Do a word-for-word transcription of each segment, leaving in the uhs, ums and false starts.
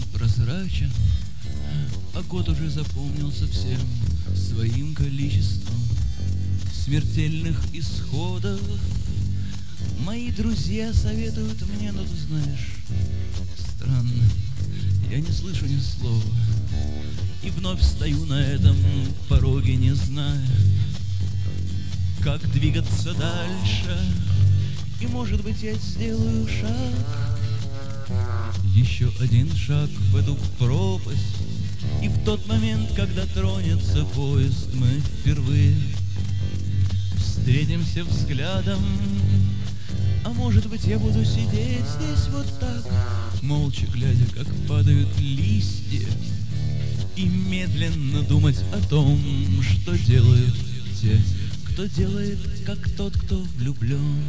прозрачен, а год уже запомнился всем своим количеством смертельных исходов. Мои друзья советуют мне, но ты знаешь, странно, я не слышу ни слова, и вновь стою на этом пороге, не зная, как двигаться дальше. И, может быть, я сделаю шаг, еще один шаг в эту пропасть, и в тот момент, когда тронется поезд, мы впервые встретимся взглядом. А может быть, я буду сидеть здесь вот так, молча глядя, как падают листья, и медленно думать о том, что делают те, кто делает, как тот, кто влюблен.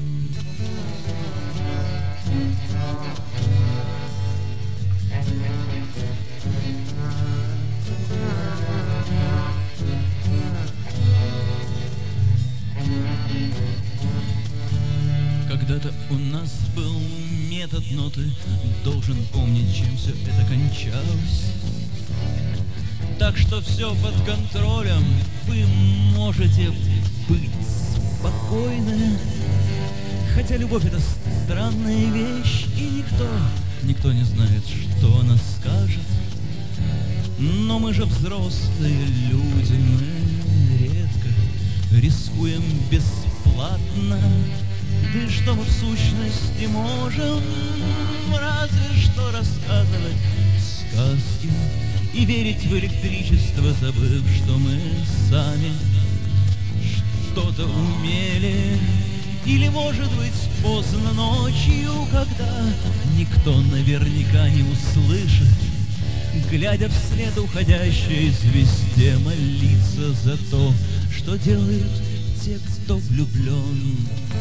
Когда-то у нас был метод, но ты должен помнить, чем все это кончалось. Так что все под контролем, вы можете быть спокойны. Хотя любовь — это странная вещь, и никто, никто не знает, что она скажет. Но мы же взрослые люди, мы редко рискуем бесплатно. Да и что мы в сущности можем? Разве что рассказывать сказки и верить в электричество, забыв, что мы сами что-то умели. Или, может быть, поздно ночью, когда никто наверняка не услышит, глядя вслед уходящей звезде, молиться за то, что делают те, кто влюблен.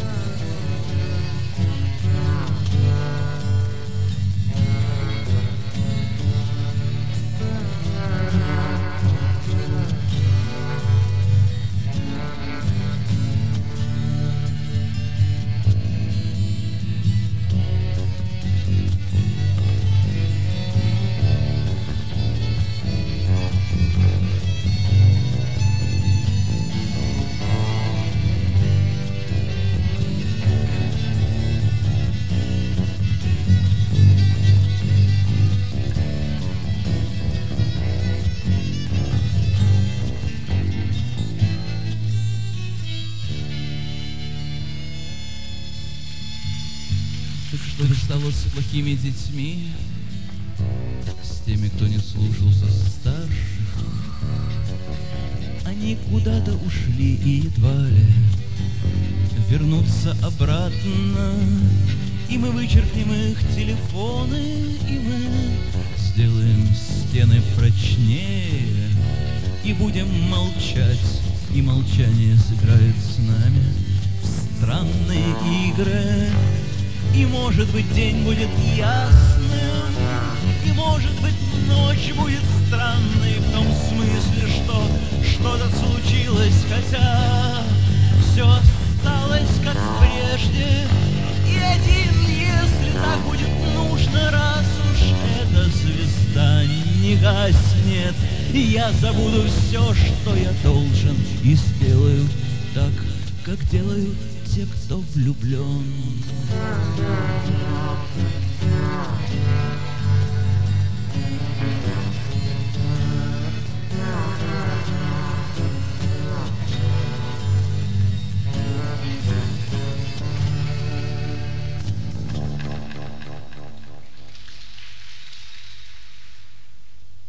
Так что же стало с плохими детьми, с теми, кто не слушался старших? Они куда-то ушли и едва ли вернутся обратно. И мы вычеркнем их телефоны, и мы сделаем стены прочнее, и будем молчать, и молчание сыграет с нами в странные игры. И, может быть, день будет ясным, и, может быть, ночь будет странной, в том смысле, что что-то случилось, хотя все осталось как прежде. И один, если так будет нужно, раз уж эта звезда не гаснет, я забуду все, что я должен, и сделаю так, как делают те, кто влюблен.